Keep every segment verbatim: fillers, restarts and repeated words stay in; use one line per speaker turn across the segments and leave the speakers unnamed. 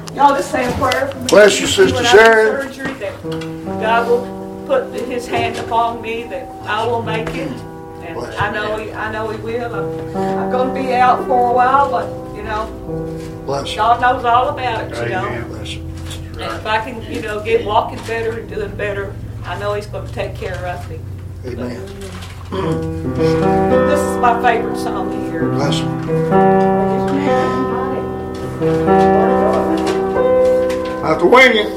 Y'all just say a prayer for me.
Bless you, Sister Sharon.
Surgery, that God will put His hand upon me, that I will make it. And I know He, I know He will. I'm, I'm going to be out for a while, but you know,
Bless you.
God knows all about it. You know.
Bless you.
And if I can, you know, get walking better and doing better, I know He's going to take care of me.
Amen.
This is my favorite song here.
Bless you. I have to wing it.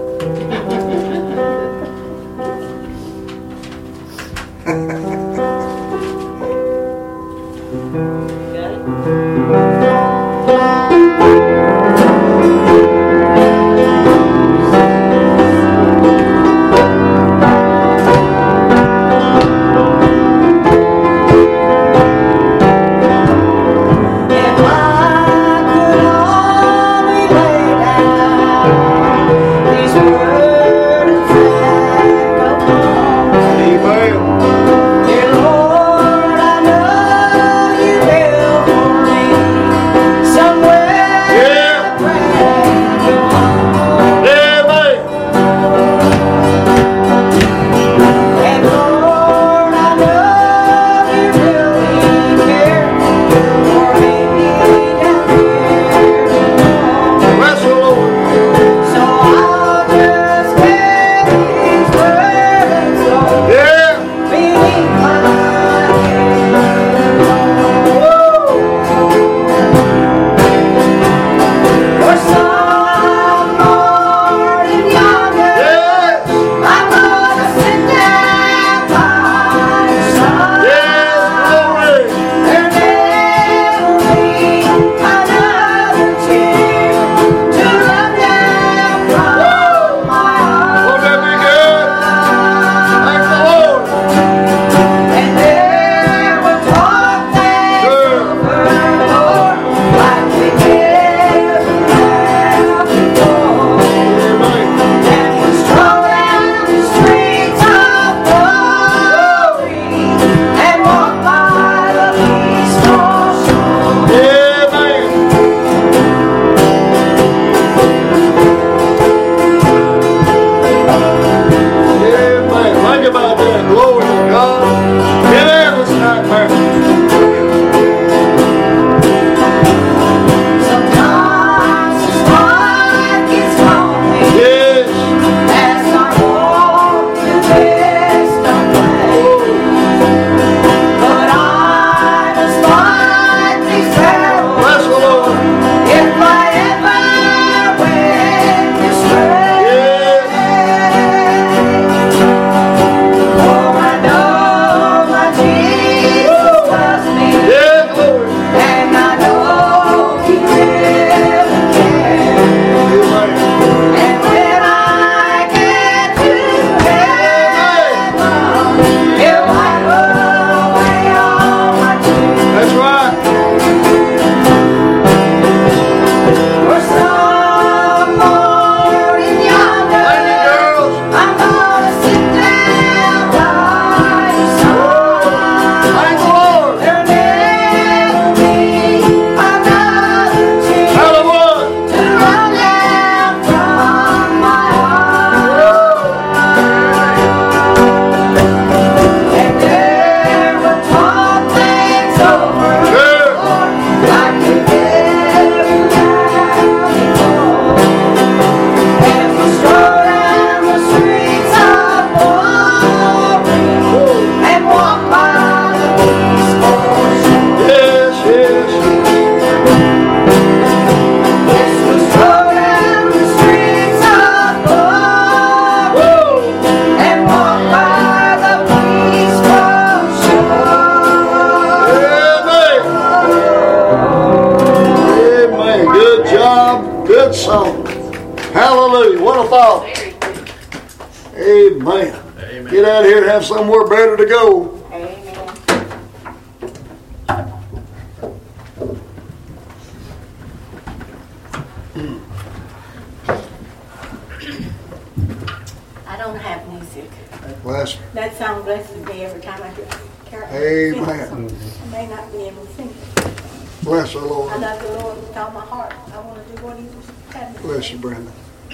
Amen. Amen. Get out of here and have somewhere better to go.
Amen.
I don't have music.
Bless me.
That song blesses me every time I hear it.
Amen.
I may not be able to sing it.
Bless her, Lord.
I love the Lord with all my heart. I want to do what He was having me to
Bless
do.
you, Brenda.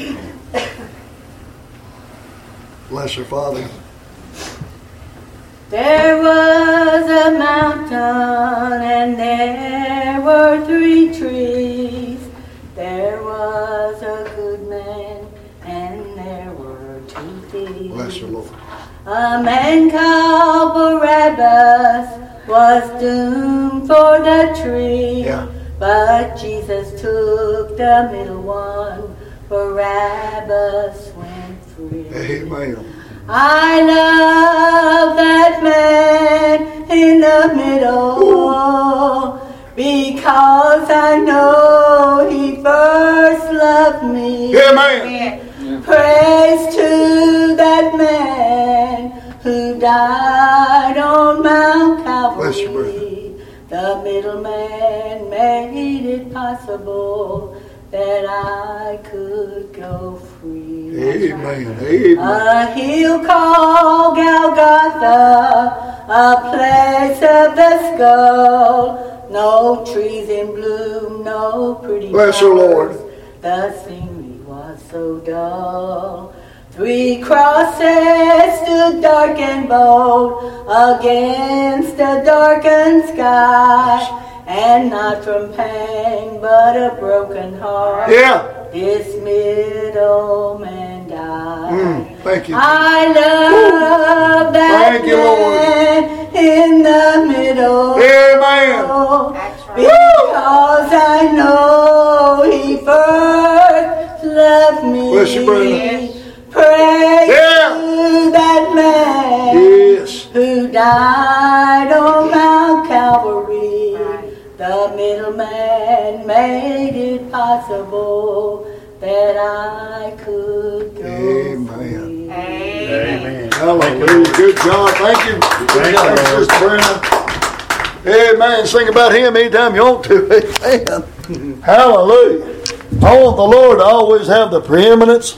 Bless her, Father.
There was a mountain and there were three trees. There was a good man and there were two thieves.
Bless her, Lord.
A man called Barabbas was doomed for the tree.
Yeah.
But Jesus took the middle one. Barabbas went free.
Amen.
I love that man in the middle because I know he first loved me.
Amen.
Praise to that man who died on Mount
Bless you,
Calvary. The middleman made it possible that I could go free.
Amen. Amen.
A hill called Golgotha, a place of the skull. No trees in bloom, no pretty
Bless you, Lord.
flowers. The scenery was so dull. Three crosses stood dark and bold against a darkened sky. And not from pain, but a broken heart.
Yeah.
This middleman died.
Mm, thank you.
I love that
Thank you, Lord.
man in the middle.
Amen.
Because I know he first loved me.
Bless you, brother.
Praise
Yeah.
to that man
Yes.
who died on Mount Calvary. The middleman made it possible that I could go
Amen.
free.
Amen.
Hallelujah. Good job. Thank you. Good job, Sister Brenda. Amen. Sing about Him anytime you want to. Amen. Hallelujah. I want the Lord to always have the preeminence.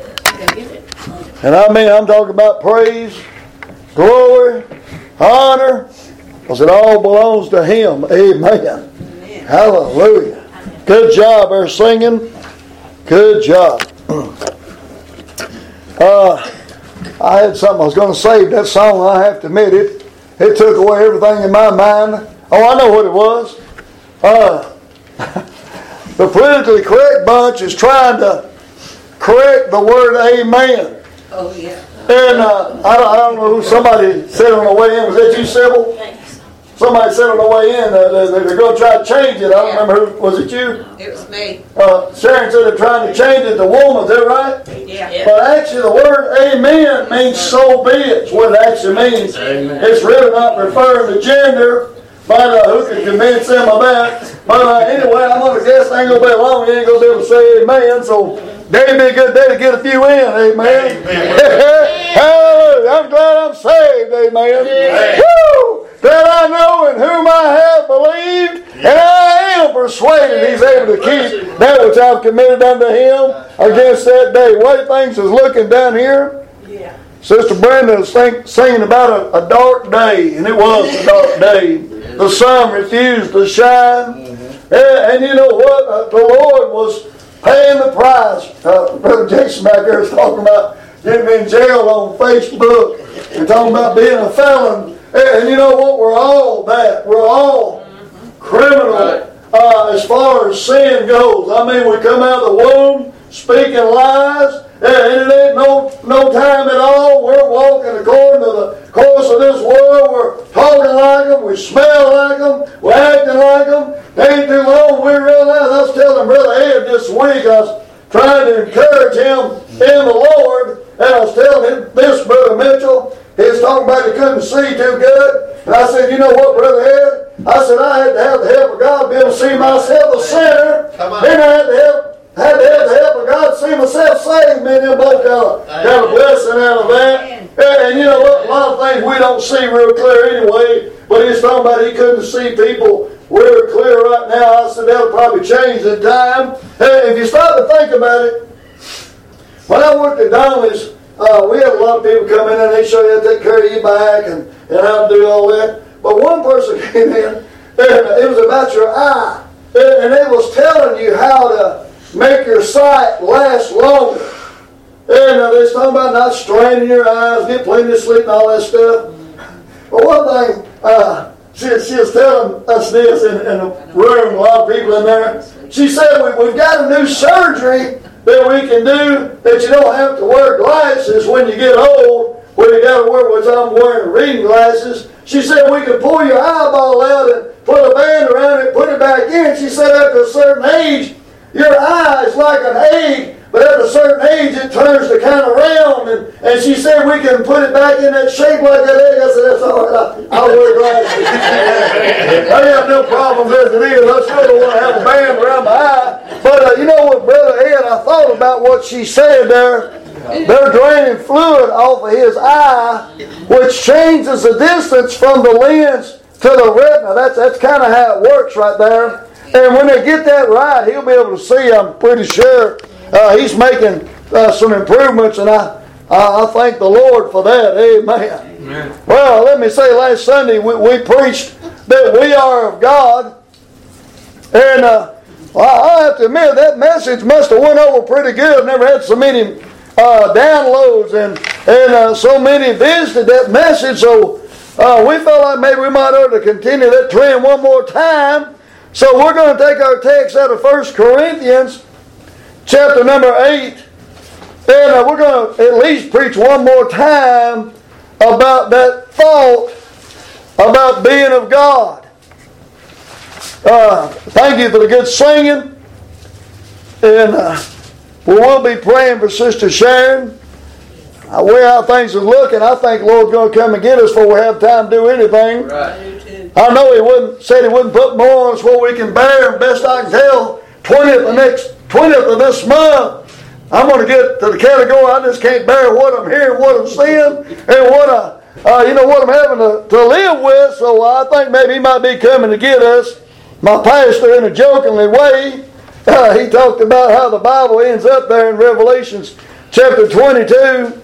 And I mean, I'm talking about praise, glory, honor, because it all belongs to Him. Amen. Hallelujah. Good job there singing. Good job. Uh, I had something I was going to say. That song, I have to admit it, it took away everything in my mind. Oh, I know what it was. Uh, the politically correct bunch is trying to correct the word amen.
Oh, yeah.
And uh, I, don't, I don't know who somebody said on the way in. Was that you, Sybil? Somebody said on the way in uh, that they're going to try to change it. I don't
Yeah.
remember who. Was it you?
It was me.
Uh, Sharon said they're trying to change it to woman. Is that right?
Yeah.
But actually the word amen means so be it. It's what it actually means.
Amen.
It's really not referring to gender. But uh, who can convince them of that? But uh, anyway, I'm going to guess it ain't going to be long. You ain't going to be able to say amen. So today'd be a good day to get a few in. Amen. Hallelujah. I'm glad I'm saved. Amen.
Amen.
Woo! That I know in whom I have believed, and I am persuaded He's able to keep that which I've committed unto Him against that day. What things is looking down here?
Yeah.
Sister Brenda is sing, singing about a, a dark day, and it was a dark day. The sun refused to shine. And, and you know what? Uh, the Lord was paying the price. Uh, Brother Jason back there is talking about getting in jail on Facebook and talking about being a felon. And, and you know what? We're all that. We're all criminal uh, as far as sin goes. I mean, we come out of the womb speaking lies, and it ain't no, no time at all. We're walking according to the course of this world. We're talking like them. We smell like them. We're acting like them. It ain't too long we realize. I was telling Brother Ed this week, I was trying to encourage him in the Lord, and I was telling him this, Brother Mitchell. He was talking about he couldn't see too good. And I said, you know what, Brother Ed? I said, I had to have the help of God to be able to see myself a sinner. Then I had to help I had to have the help of God to see myself saved. Man, them both got a, got a blessing out of that. And, and you know what? A lot of things we don't see real clear anyway. But he's talking about he couldn't see people real clear right now. I said that'll probably change in time. Hey, if you start to think about it, when I worked at Donnelly's, uh, we had a lot of people come in and they show you how to take care of your back and, and how to do all that. But one person came in And it was about your eye. And it was telling you how to make your sight last longer. And uh, they're talking about not straining your eyes, get plenty of sleep and all that stuff. But one thing, uh, she, she was telling us this in, in a room, a lot of people in there. She said, we, we've got a new surgery that we can do that you don't have to wear glasses when you get old, where you got to wear, which I'm wearing reading glasses. She said, we can pull your eyeball out and put a band around it, put it back in. She said, after a certain age, your eye is like an egg, but at a certain age, it turns to kind of round. And, and she said, we can put it back in that shape like that egg. I said, that's all right. I'll wear glasses. I have no problems as it is. I still don't want to have a band around my eye. But uh, you know what, Brother Ed, I thought about what she said there. They're draining fluid off of his eye, which changes the distance from the lens to the retina. That's, that's kind of how it works right there. And when they get that right, he'll be able to see, I'm pretty sure. Uh, he's making uh, some improvements, and I, I I thank the Lord for that. Amen. Amen. Well, let me say, last Sunday we, we preached that we are of God. And uh, well, I have to admit, that message must have went over pretty good. Never had so many uh, downloads and, and uh, so many visited that message. So uh, we felt like maybe we might ought to continue that trend one more time. So we're going to take our text out of First Corinthians chapter number eight. And uh, we're going to at least preach one more time about that thought about being of God. Uh, thank you for the good singing. And uh, we will be praying for Sister Sharon. I way how things are looking, I think the Lord's going to come and get us before we have time to do anything. Right. I know He wouldn't said He wouldn't put more on us what we can bear. And best I can tell, twentieth of next twentieth of this month, I'm going to get to the category I just can't bear what I'm hearing, what I'm seeing, and what I, uh, you know, what I'm having to, to live with. So I think maybe He might be coming to get us. My pastor, in a jokingly way, uh, he talked about how the Bible ends up there in Revelations chapter twenty-two.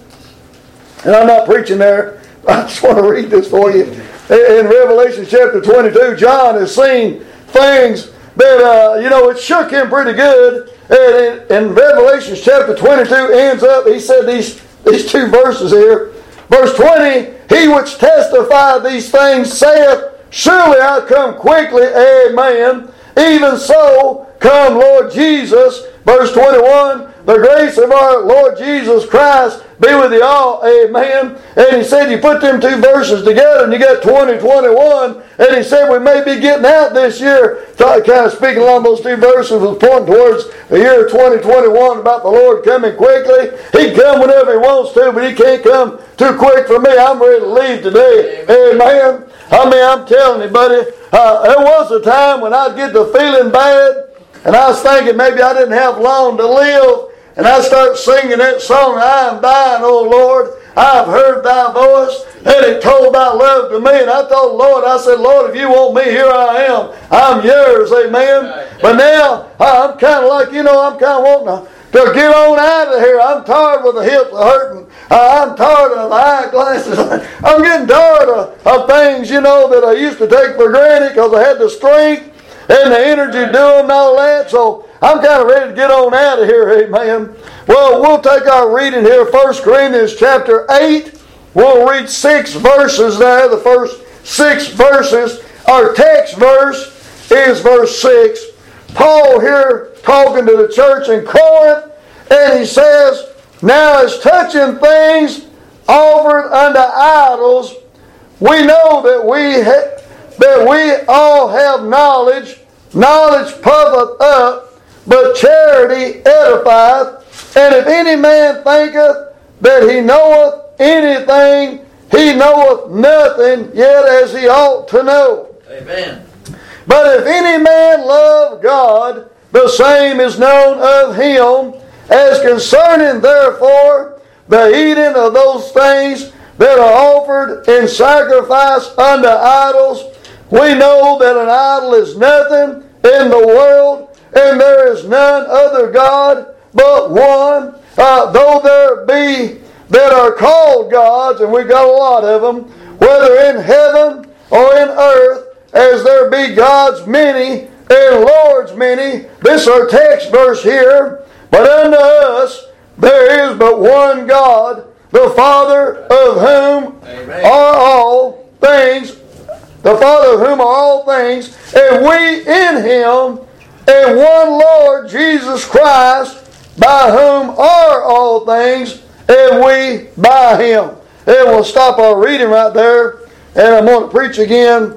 And I'm not preaching there. I just want to read this for you. In Revelation chapter twenty-two, John has seen things that, uh, you know, it shook him pretty good. And in, in Revelation chapter twenty-two ends up, he said these, these two verses here. Verse twenty, He which testified these things saith, Surely I come quickly, amen. Even so, come Lord Jesus. Verse twenty-one, The grace of our Lord Jesus Christ be with you all, amen. And he said, you put them two verses together and you got twenty twenty-one. And he said, we may be getting out this year. Kind of speaking along those two verses was pointing towards the year twenty twenty-one about the Lord coming quickly. He can come whenever He wants to, but He can't come too quick for me. I'm ready to leave today, amen. amen. I mean, I'm telling you, buddy, uh, there was a time when I'd get to feeling bad, and I was thinking maybe I didn't have long to live, and I start singing that song, I am thine, O Lord, I have heard thy voice, and it told thy love to me, and I told the Lord, I said, Lord, if you want me, here I am. I'm yours, amen. Right. But now, I'm kind of like, you know, I'm kind of wanting to To get on out of here. I'm tired with the hips hurting. Uh, I'm tired of the eyeglasses. I'm getting tired of, of things, you know, that I used to take for granted because I had the strength and the energy to do them and all that. So I'm kind of ready to get on out of here, amen. Well, we'll take our reading here, First Corinthians chapter eight. We'll read six verses there, the first six verses. Our text verse is verse six. Paul here talking to the church in Corinth, and he says, Now as touching things offered unto idols, we know that we ha- that we all have knowledge. Knowledge puffeth up, but charity edifieth. And if any man thinketh that he knoweth anything, he knoweth nothing, yet as he ought to know. Amen. But if any man love God, the same is known of him. As concerning therefore the eating of those things that are offered in sacrifice unto idols, we know that an idol is nothing in the world, and there is none other God but one. Uh, though there be that are called gods, and we've got a lot of them, whether in heaven or in earth, as there be gods many and lords many. This is our text verse here. But unto us there is but one God, the Father of whom Amen. Are all things, the Father of whom are all things, and we in Him, and one Lord Jesus Christ, by whom are all things, and we by Him. And we'll stop our reading right there, and I'm going to preach again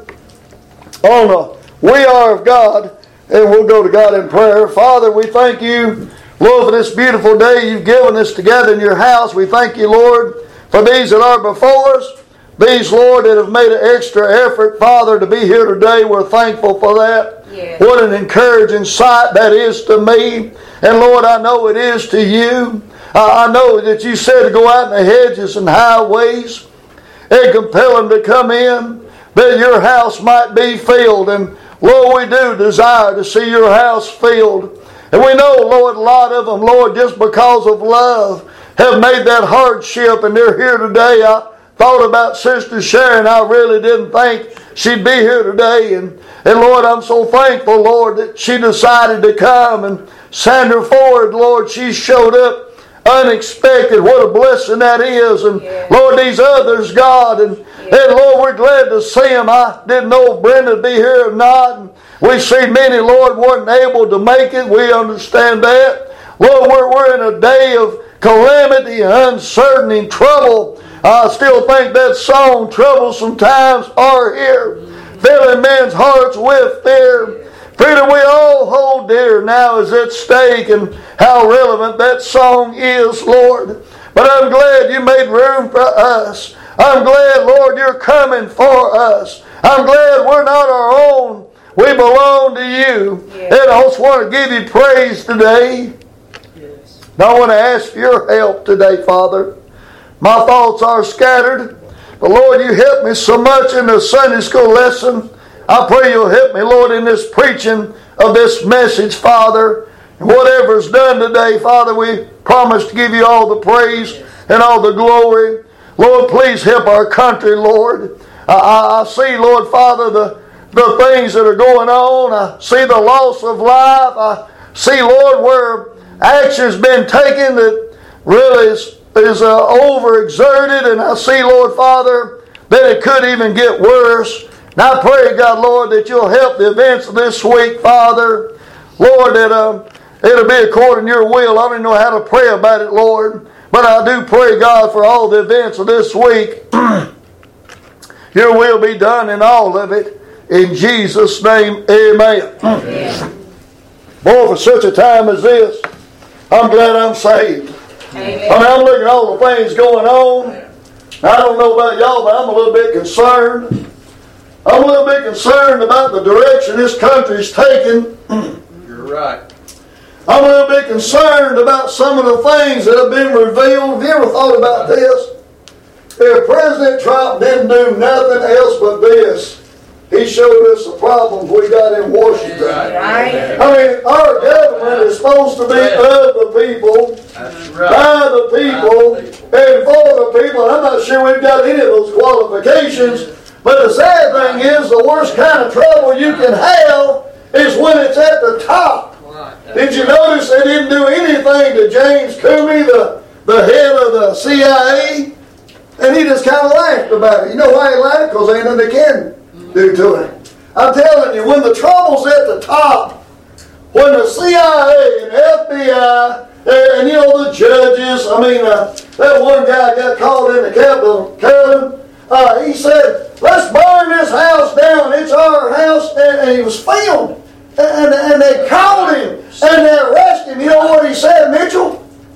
on the We Are of God, and we'll go to God in prayer. Father, we thank You, Lord, for this beautiful day You've given us together in Your house. We thank You, Lord, for these that are before us. These, Lord, that have made an extra effort, Father, to be here today. We're thankful for that. Yes. What an encouraging sight that is to me. And Lord, I know it is to You. I know that You said to go out in the hedges and highways and compel them to come in, that Your house might be filled. And Lord, we do desire to see Your house filled. And we know, Lord, a lot of them, Lord, just because of love, have made that hardship, and they're here today. I thought about Sister Sharon. I really didn't think she'd be here today. And, and Lord, I'm so thankful, Lord, that she decided to come and send her forward. Lord, she showed up unexpected. What a blessing that is. And yeah. Lord, these others, God, and, yeah. and Lord, we're glad to see them. I didn't know if Brenda would be here or not. And we see many, Lord, weren't able to make it. We understand that. Lord, we're, we're in a day of calamity, uncertainty, and trouble. I still think that song, Troublesome Times Are Here, filling men's hearts with fear. Freedom we all hold dear now is at stake, and how relevant that song is, Lord. But I'm glad You made room for us. I'm glad, Lord, You're coming for us. I'm glad we're not our own. We belong to You. Yes. And I just want to give You praise today. Yes. And I want to ask for Your help today, Father. My thoughts are scattered, but Lord, You helped me so much in the Sunday school lesson. I pray You'll help me, Lord, in this preaching of this message, Father. And whatever's done today, Father, we promise to give You all the praise and all the glory. Lord, please help our country, Lord. I, I, I see, Lord, Father, the, the things that are going on. I see the loss of life. I see, Lord, where action's been taken that really is is uh, overexerted, and I see, Lord Father, that it could even get worse. And I pray, God, Lord, that You'll help the events of this week, Father. Lord, that um, it'll be according to Your will. I don't even know how to pray about it, Lord, but I do pray, God, for all the events of this week. Your will be done in all of it. In Jesus' name, amen. Amen. Boy, for such a time as this, I'm glad I'm saved. Amen. I mean, I'm looking at all the things going on. I don't know about y'all, but I'm a little bit concerned. I'm a little bit concerned about the direction this country's taking.
You're right.
I'm a little bit concerned about some of the things that have been revealed. Have you ever thought about this? If President Trump didn't do nothing else but this, he showed us the problems we got in Washington.
Right.
I mean, our government is supposed to be of the people, right. by the people, and for the people. I'm not sure we've got any of those qualifications, but the sad thing is the worst kind of trouble you can have is when it's at the top. Right. Did you notice they didn't do anything to James Comey, the, the head of the C I A? And he just kind of laughed about it. You know why he laughed? Because ain't nothing they can do to it. I'm telling you, when the trouble's at the top, when the C I A and F B I and, and you know the judges, I mean, uh, that one guy got called in the Capitol, Carolyn, uh, he said, let's burn this house down, it's our house, and, and he was filmed. And, and, and they called him, and they arrested him. You know what he said, Mitchell?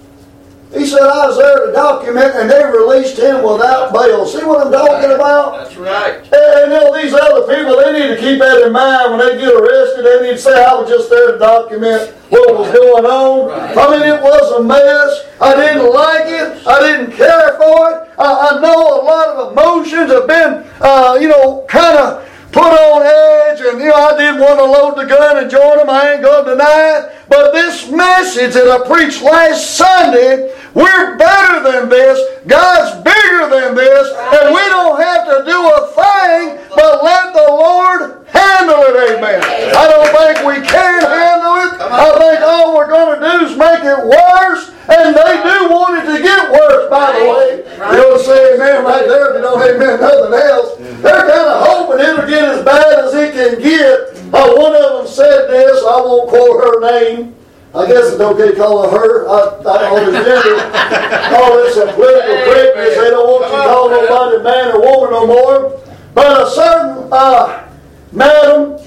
He said, I was there to document, and they released him without bail. See what I'm talking about?
That's right.
And you know, these other people, they need to keep that in mind when they get arrested. They need to say, I was just there to document what was going on. Right. I mean, it was a mess. I didn't like it. I didn't care for it. I, I know a lot of emotions have been, uh, you know, kind of put on edge, and you know, I didn't want to load the gun and join them. I ain't going to deny it. But this message that I preached last Sunday, we're better than this. God's bigger than this, and we don't have to do a thing but let the Lord handle it, amen. I don't think we can handle it. I think all we're going to do is make it worse, and they do want it to get worse, by the way. You'll say amen right there if you don't amen nothing else. They're kind of hoping it'll get as bad as it can get. Uh, one of them said this, I won't quote her name. I guess it's okay to call her. I, I don't understand all this in political correctness. They don't want you to call nobody man or woman no more. But a certain uh, madam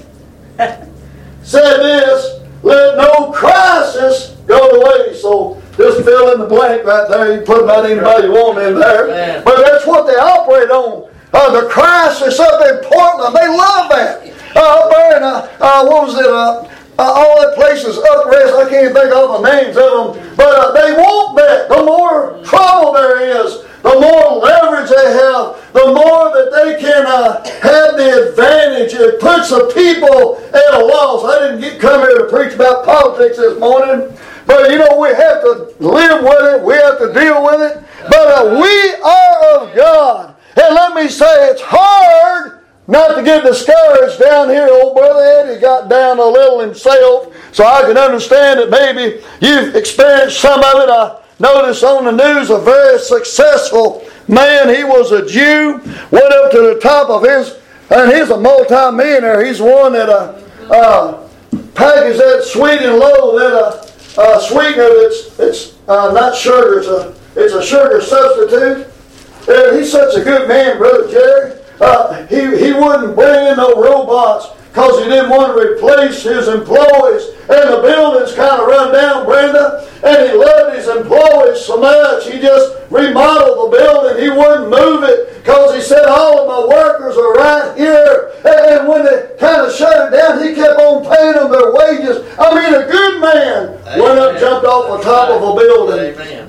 said this, let no crisis go to waste. So just fill in the blank right there. You put about anybody you want in there. But that's what they operate on. Uh, the crisis up in Portland, they love that. Uh, up there in, uh, uh, what was it, uh, uh, all that places up west, I can't think of all the names of them, but uh, they want that. The more trouble there is, the more leverage they have, the more that they can uh, have the advantage. It puts the people at a loss. I didn't get, come here to preach about politics this morning, but you know, we have to live with it, we have to deal with it, but uh, we are of God. And let me say, it's hard not to get discouraged down here. Old Brother Eddie got down a little himself, so I can understand that maybe you've experienced some of it. I noticed on the news a very successful man. He was a Jew, went up to the top of his, and he's a multi-millionaire. He's one that uh, uh, packages that sweet and low, that uh, uh, sweetener that's it's uh, not sugar, it's a, it's a sugar substitute. And he's such a good man, Brother Jerry. Uh, he, he wouldn't bring in no robots because he didn't want to replace his employees. And the building's kind of run down, Brenda. And he loved his employees so much, he just remodeled the building. He wouldn't move it because he said, all of my workers are right here. And, and when they kind of shut it down, he kept on paying them their wages. I mean, a good man Amen. Went up, jumped off the top of a building. Amen.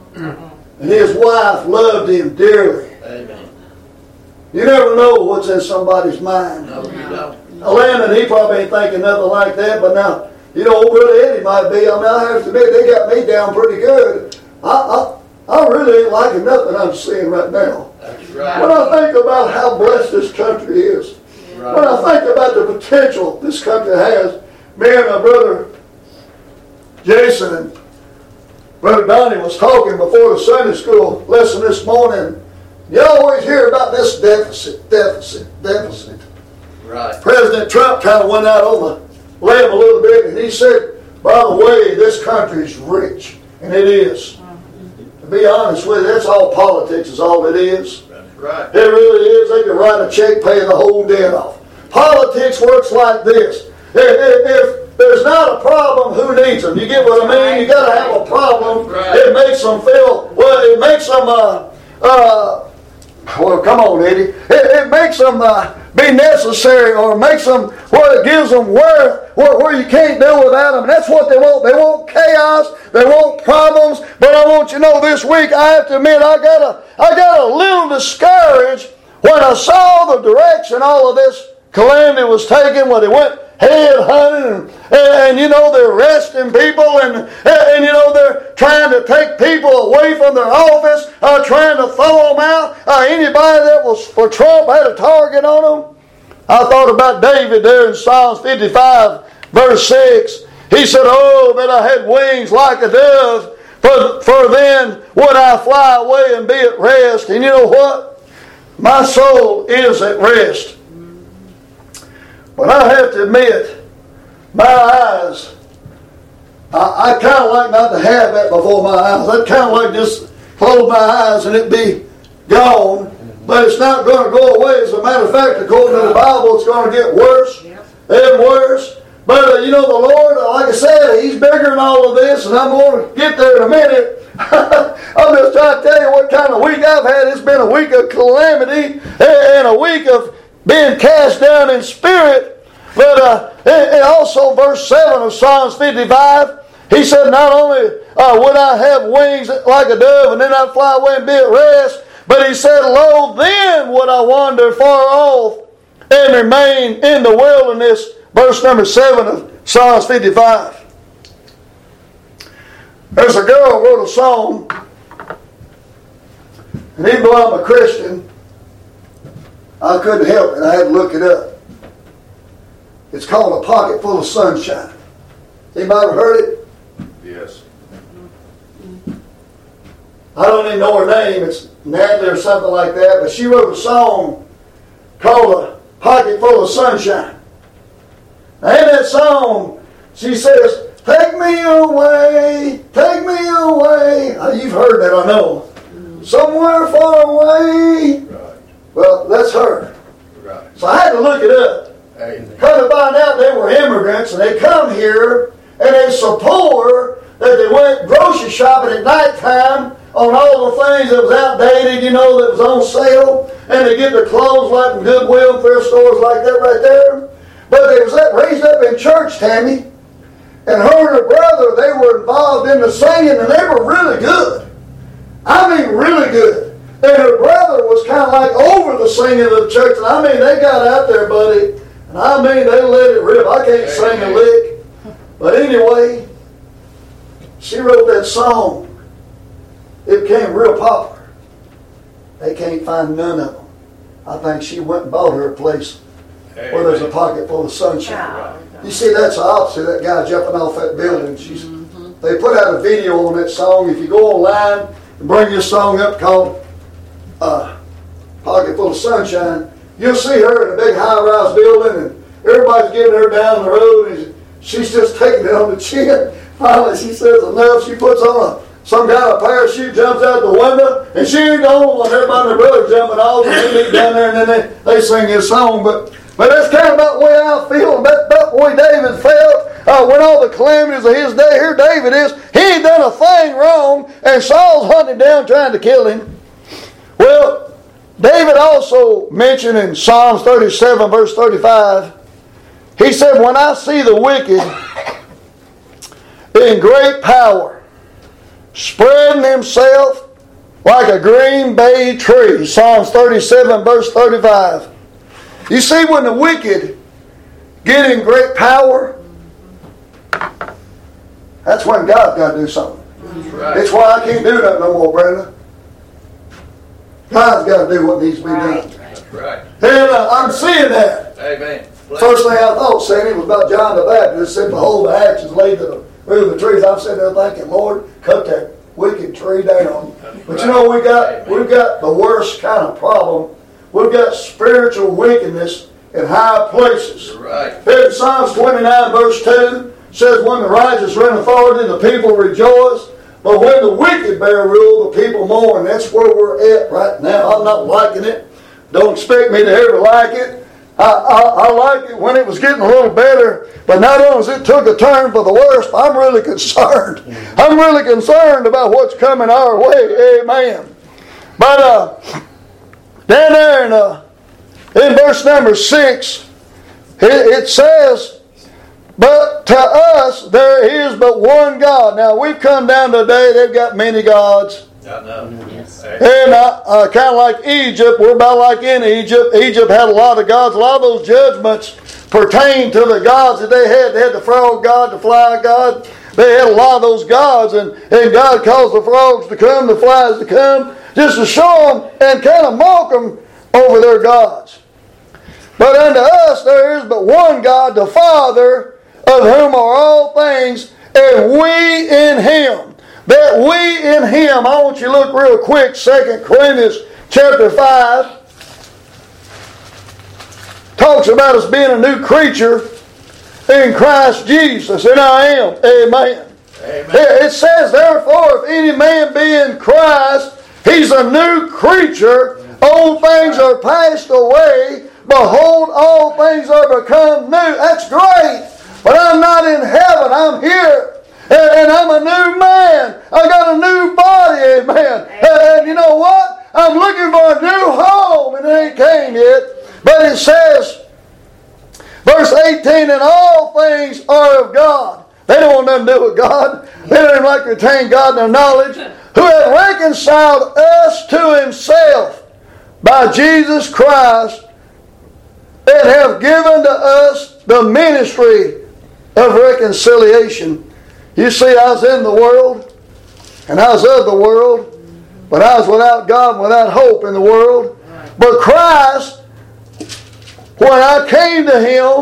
And his wife loved him dearly. Amen. You never know what's in somebody's mind. No, you don't. Now, Landon, he probably ain't thinking nothing like that, but now, you know, old Brother Eddie might be. I mean, I have to admit, they got me down pretty good. I, I, I really ain't liking nothing I'm seeing right now. That's right. When I think about how blessed this country is, right. When I think about the potential this country has, me and my brother Jason and Brother Donnie was talking before the Sunday school lesson this morning. You always hear about this deficit, deficit, deficit. Right. President Trump kind of went out on the limb a little bit, and he said, by the way, this country's rich. And it is. To be honest with you, that's all politics is all it is. That's right. It really is. They can write a check, pay the whole debt off. Politics works like this. If, if, if there's not a problem, who needs them? You get what I mean? You got to have a problem. Right. It makes them feel, well, it makes them, uh, uh, well, come on, Eddie. It, it makes them uh, be necessary, or makes them, where it gives them worth, where, where you can't do without them. And that's what they want. They want chaos. They want problems. But I want you to know this week, I have to admit, I got a, I got a little discouraged when I saw the direction all of this calamity was taken, when they went head hunting, and, and, and you know, they're arresting people, and, and, and you know, they're trying to take people away from their office, uh, trying to throw them out. Uh, anybody that was for Trump had a target on them. I thought about David there in Psalms fifty-five, verse six. He said, oh, that I had wings like a dove, for, for then would I fly away and be at rest. And you know what? My soul is at rest. But I have to admit, my eyes, I, I kind of like not to have that before my eyes. I'd kind of like just close my eyes and it be gone. But it's not going to go away. As a matter of fact, according to the Bible, it's going to get worse and worse. But uh, you know, the Lord, like I said, He's bigger than all of this, and I'm going to get there in a minute. I'm just trying to tell you what kind of week I've had. It's been a week of calamity and a week of being cast down in spirit. But uh, and also verse seven of Psalms fifty-five, he said, not only uh, would I have wings like a dove, and then I'd fly away and be at rest, but he said, lo, then would I wander far off and remain in the wilderness. Verse number seven of Psalms fifty-five. There's a girl who wrote a song, and even though I'm a Christian, I couldn't help it. I had to look it up. It's called A Pocket Full of Sunshine. Anybody ever heard it?
Yes.
I don't even know her name. It's Natalie or something like that. But she wrote a song called A Pocket Full of Sunshine. Now in that song, she says, take me away, take me away. Now, you've heard that, I know. Somewhere far away.
Right.
Well, that's her.
Right.
So I had to look it up.
Amen.
Come to find out they were immigrants and they come here and it's so poor that they went grocery shopping at nighttime on all the things that was outdated, you know, that was on sale. And they get their clothes like in Goodwill and thrift stores like that right there. But they was raised up in church, Tammy. And her and her brother, they were involved in the singing and they were really good. I mean really good. And her brother was kind of like over the singing of the church. And I mean, they got out there, buddy. And I mean, they let it rip. I can't sing a lick. But anyway, she wrote that song. It became real popular. They can't find none of them. I think she went and bought her a place
Amen.
where there's a pocket full of sunshine.
Wow.
You see, that's the opposite of that guy jumping off that building. She's, mm-hmm. They put out a video on that song. If you go online and bring this song up called uh, Pocket Full of Sunshine, you'll see her in a big high-rise building and everybody's giving her down the road and she's just taking it on the chin. Finally, she says enough. She puts on a, some kind of parachute, jumps out the window, and she ain't the only one. Everybody and their brother jumping off and they meet down there and then they, they sing this song. But But that's kind of about the way I feel, about, about the way David felt uh, when all the calamities of his day. Here David is, he ain't done a thing wrong, and Saul's hunting him down trying to kill him. Well, David also mentioned in Psalms thirty-seven, verse thirty-five, he said, when I see the wicked in great power, spreading himself like a green bay tree. Psalms thirty-seven, verse thirty-five. You see, when the wicked get in great power, that's when God's got to do something.
That's right.
It's why I can't do that no more, Brenda. God's got to do what needs to be
Right.
done.
That's right.
And uh, I'm seeing that.
Amen.
First thing I thought, Sandy, was about John the Baptist. It said, behold, the axe is laid to the root of the trees. I'm sitting there thinking, Lord, cut that wicked tree down. But you know, we got we've got the worst kind of problem. We've got spiritual wickedness in high places.
You're right.
In Psalms twenty-nine, verse two, says, when the righteous run authority, the people rejoice. But when the wicked bear rule, the people mourn. That's where we're at right now. I'm not liking it. Don't expect me to ever like it. I, I, I liked it when it was getting a little better, but not only as it took a turn for the worse, I'm really concerned. I'm really concerned about what's coming our way. Amen. But uh, down there in, uh, in verse number six, it, it says, but to us there is but one God. Now we've come down today, they've got many gods.
I know.
Yes.
And uh, uh, kind of like Egypt, we're about like in Egypt. Egypt had a lot of gods. A lot of those judgments pertain to the gods that they had. They had the frog god, the fly god. They had a lot of those gods. And, and God caused the frogs to come, the flies to come, just to show them and kind of mock them over their gods. But unto us there is but one God, the Father, of whom are all things, and we in Him. That we in Him. I want you to look real quick, Second Corinthians chapter five. Talks about us being a new creature in Christ Jesus. And I am. Amen.
Amen.
It says, therefore, if any man be in Christ, he's a new creature. Old things are passed away. Behold, all things are become new. That's great. But I'm not in heaven. I'm here. And I'm a new man. I got a new body, amen. And you know what? I'm looking for a new home, and it ain't came yet. But it says, verse eighteen, and all things are of God. They don't want nothing to do with God. They don't even like to retain God in their knowledge. Who hath reconciled us to Himself by Jesus Christ, and have given to us the ministry of reconciliation. You see, I was in the world, and I was of the world, but I was without God and without hope in the world. But Christ, when I came to Him,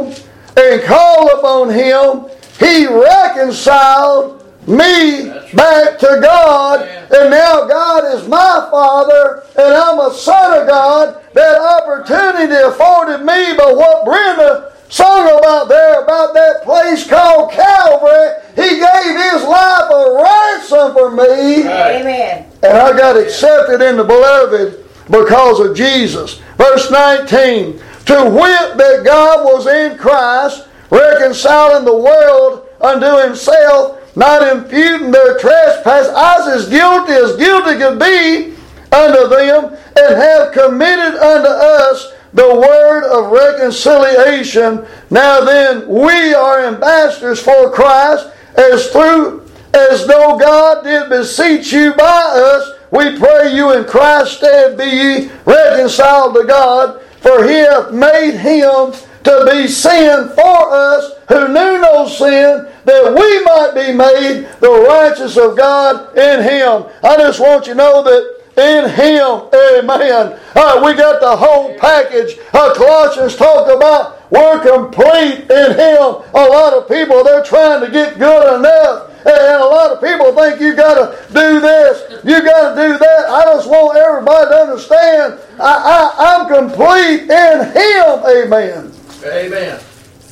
and called upon Him, He reconciled me back to God, and now God is my Father, and I'm a son of God. That opportunity afforded me by what Brenda sung about there, about that place called Calvary. He gave His life a ransom for me.
Amen.
And I got accepted in the beloved because of Jesus. Verse nineteen, to wit that God was in Christ, reconciling the world unto Himself, not imputing their trespass. I was as guilty as guilty could be unto them, and have committed unto us the word of reconciliation. Now then, we are ambassadors for Christ, as through as though God did beseech you by us. We pray you in Christ's stead be ye reconciled to God, for He hath made Him to be sin for us who knew no sin, that we might be made the righteousness of God in Him. I just want you to know that in Him, amen, uh, we got the whole package. Uh, Colossians talk about we're complete in Him. A lot of people, they're trying to get good enough. And a lot of people think you got to do this, you got to do that. I just want everybody to understand I, I, I'm complete in Him, amen.
Amen.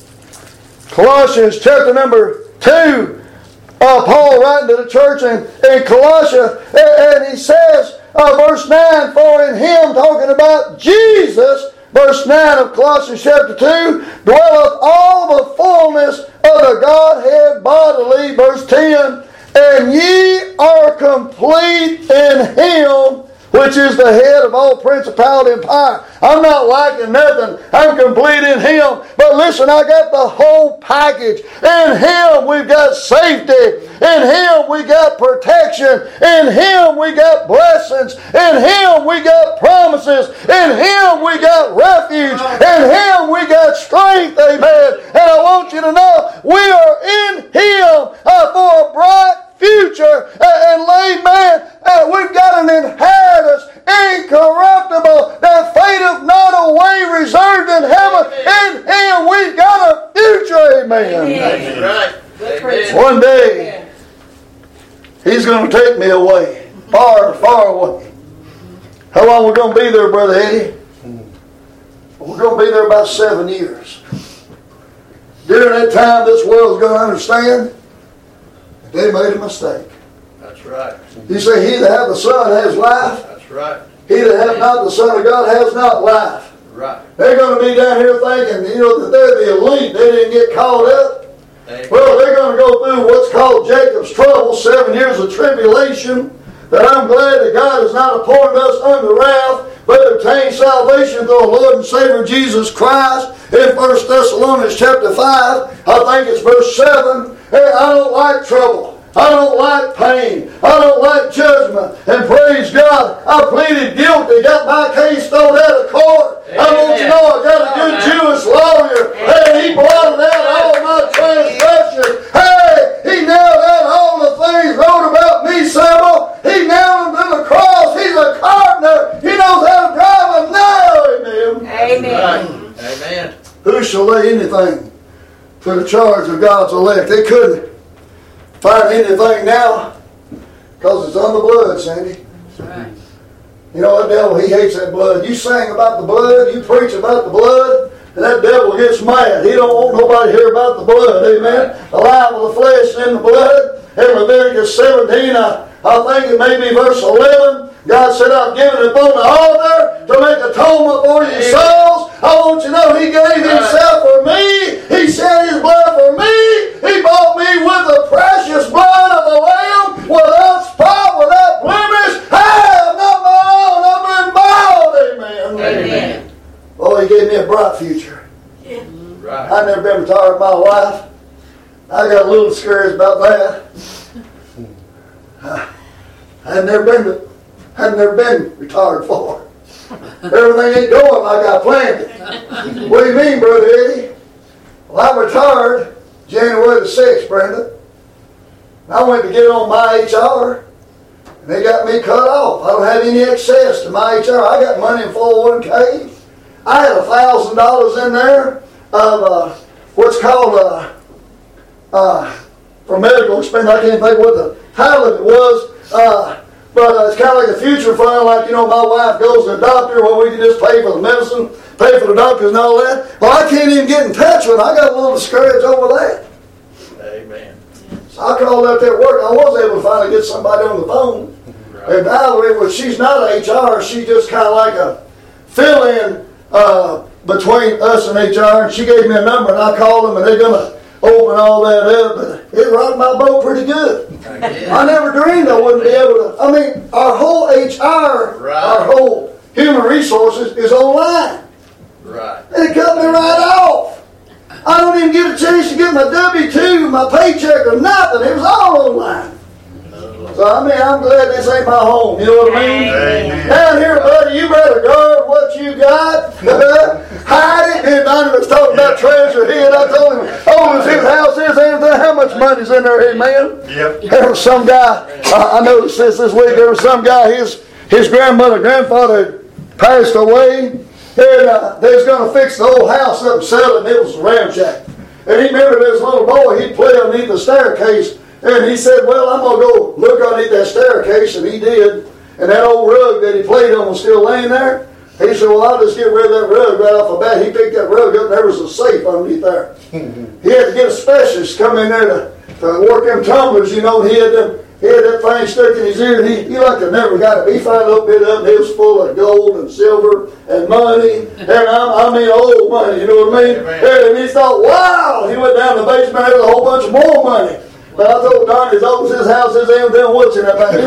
Colossians chapter number two, uh, Paul writing to the church in, in Colossia, and, and he says, uh, verse nine, for in Him, talking about Jesus, verse nine of Colossians chapter two, dwelleth all the fullness of the Godhead bodily, verse ten, and ye are complete in Him, which is the head of all principality and power. I'm not lacking nothing. I'm complete in Him. But listen, I got the whole package. In Him we've got safety. In Him we got protection. In Him we got blessings. In Him we got promises. In Him we got refuge. In Him we got strength. Amen. And I want you to know we are in Him uh, for a bright future, and lay man, uh, we've got an inheritance incorruptible that fadeth not away, reserved in heaven. In Him we've got a future, amen.
That's right. Amen.
One day He's going to take me away, far, far away. How long are we going to be there, Brother Eddie? We're going to be there about seven years. During that time, this world's going to understand they made a mistake.
That's right.
You say, he that hath the Son has life.
That's right.
He that hath not the Son of God has not life.
Right.
They're going to be down here thinking, you know, that they're the elite. They didn't get caught up.
Amen.
Well, they're going to go through what's called Jacob's trouble, seven years of tribulation. But I'm glad that God has not appointed us unto wrath, but to obtain salvation through our Lord and Savior Jesus Christ. In First Thessalonians chapter five, I think it's verse seven, hey, I don't like trouble. I don't like pain. I don't like judgment. And praise God, I pleaded guilty, got my case thrown out of court. Amen. I want you to know I got a good Jewish lawyer. Hey, he blotted out all my transgressions. Hey, he nailed out all the things wrote about me, Samuel. He nailed them to the cross. He's a carpenter. He knows how to drive a nail. Amen.
Amen.
Right. Amen.
Who shall lay anything to the charge of God's elect? They couldn't find anything now because it's on the blood, Sandy.
That's right.
You know, that devil, he hates that blood. You sing about the blood, you preach about the blood, and that devil gets mad. He don't want nobody to hear about the blood. Amen. The life of the flesh and the blood. In Leviticus seventeen, I, I think it may be verse eleven, God said, I've given it upon the altar to make atonement for your souls. I want you to know He gave Himself for me. He shed His blood for me. He bought me with the precious blood of the Lamb, without spot, without blemish. Hey, I'm not my own. I've been bought. Amen.
Amen.
Oh, He gave me a bright future.
Right.
I've never been retired in my life. I got a little discouraged about that. I had never been to I've never been retired for. Everything ain't going like I planned it. What do you mean, Brother Eddie? Well, I'm retired January the sixth, Brenda. I went to get on my H R, and they got me cut off. I don't have any access to my H R. I got money in four oh one k. I had one thousand dollars in there of uh, what's called uh, uh, for medical expense. I can't think what the title of it was. Uh, but uh, it's kind of like a future fund. Like, you know, my wife goes to the doctor. Well, we can just pay for the medicine, pay for the doctors and all that. Well, I can't even get in touch with them. I got a little discouraged over that.
Amen.
So I called up there at work. I was able to finally get somebody on the phone. Right. And by the way, well, she's not H R. She's just kind of like a fill-in uh, between us and H R. And she gave me a number, and I called them, and they're going to open all that up. But it rocked my boat pretty good. I never dreamed I wouldn't be able to. I mean, our whole H R, right. our whole human resources is online.
Right.
And it cut me right off. I don't even get a chance to get my W two, my paycheck, or nothing. It was all online. So, I mean, I'm glad this ain't my home. You know what I mean? Amen. Down here, buddy, you better guard what you got. Hide it. And Donnie was talking about treasure here, and I told him, oh, his house is everything. How much money's in there, amen? Yep. There was some guy, uh, I noticed this this week, there was some guy, his, his grandmother, grandfather passed away, and uh, they was going to fix the whole house up and sell it, and it was a ramshack. And he remembered this little boy, he'd play underneath the staircase. And he said, well, I'm going to go look underneath that staircase. And he did. And that old rug that he played on was still laying there. He said, well, I'll just get rid of that rug right off the bat. He picked that rug up and there was a safe underneath there. He had to get a specialist to come in there to, to work them tumblers, you know. And he had, them, he had that thing stuck in his ear. And he, he like to never got it. He finally opened it up and it was full of gold and silver and money. And I, I mean old money, you know what I mean? And he thought, wow. He went down to the basement and there was a whole bunch of more money. But I told Don, as old as his house is, ain't them what's in that thing.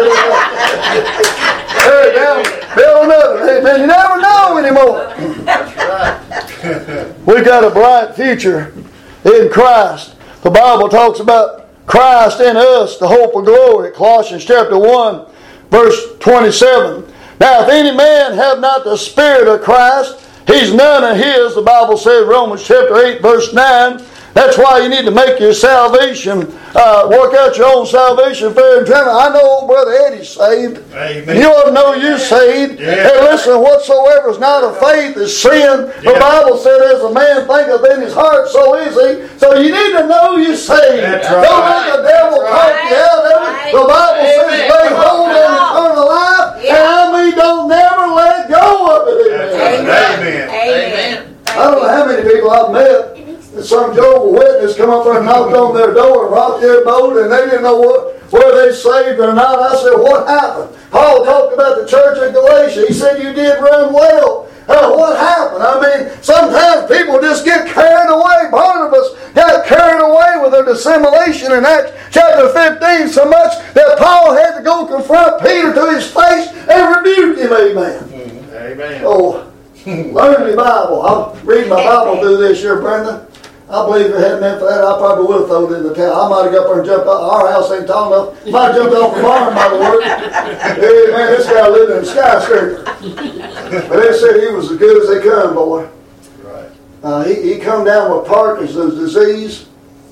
Hey, down, build another. Hey, man, you never know anymore. That's right. We got a bright future in Christ. The Bible talks about Christ in us, the hope of glory. Colossians chapter one, verse twenty-seven. Now, if any man have not the Spirit of Christ, he's none of his. The Bible says, Romans chapter eight, verse nine. That's why you need to make your salvation, uh, work out your own salvation fair and trembling. I know old Brother Eddie's saved. Amen. You ought to know you're saved. Yeah. Hey, listen, whatsoever is not of faith is sin. Yeah. The Bible said, as a man thinketh in his heart, so is he. So you need to know you're saved. That's right. Don't let the devil talk right. you out of it. The Bible Amen. Says, lay hold on eternal life. Yeah. And I mean, don't never let go of it. Amen.
Amen. Amen.
I don't know how many people I've met. Some Jehovah's Witness come up there and knocked on their door and rocked their boat, and they didn't know what, whether they saved or not. I said, what happened? Paul talked about the church in Galatia. He said, you did run well. Uh, what happened? I mean, sometimes people just get carried away. Barnabas got carried away with their dissimulation in Acts chapter fifteen so much that Paul had to go confront Peter to his face and rebuke him. Amen.
Mm-hmm. Amen.
Oh, learn the Bible. I'll read my Bible through this year, Brenda. I believe if it hadn't been for that, I probably would have thrown it in the towel. I might have got up there and jumped out. Our house ain't tall enough. Might have jumped off the barn by the word. Hey, man, this guy lived in a skyscraper. But they said he was as good as they come, boy.
Right.
Uh, he, he come down with Parkinson's disease,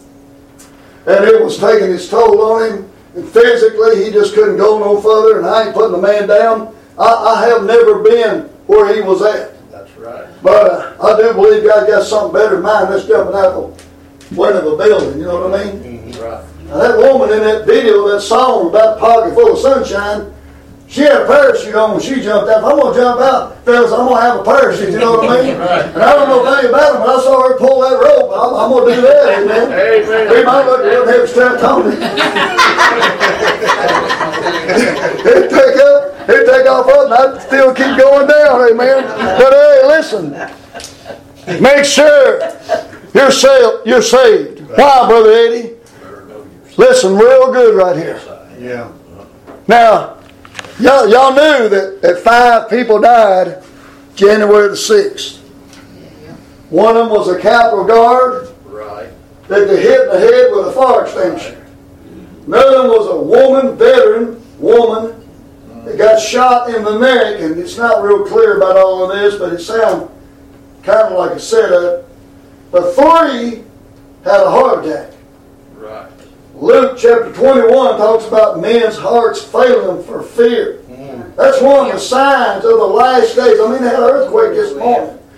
and it was taking its toll on him. And physically, he just couldn't go no further, and I ain't putting the man down. I, I have never been where he was at.
Right.
But uh, I do believe God got something better in mind than jumping out the window of a building. You know what I mean?
Mm-hmm. Right.
Now, that woman in that video, that song about the pocket full of sunshine, she had a parachute on when she jumped out. If I'm going to jump out, fellas, I'm going to have a parachute. You know what I mean? Right. And I don't know anything about it, but I saw her pull that rope. I'm, I'm going to do that. Amen. Amen. He might look real heavy strapped on it. He'd take up. He'd take off up and I'd still keep going down, amen. But hey, listen. Make sure you're, sa- you're saved. Why, Brother Eddie? Listen real good right here.
Yeah.
Now, y'all, y'all knew that, that five people died January the sixth. One of them was a Capitol guard.
Right.
That they hit in the head with a fire extinguisher. Another one was a woman, veteran woman, that got shot in the neck, and it's not real clear about all of this, but it sounds kind of like a setup. But three had a heart attack.
Right.
Luke chapter twenty-one talks about men's hearts failing for fear. Mm. That's one of the signs of the last days. I mean, they had an earthquake this morning.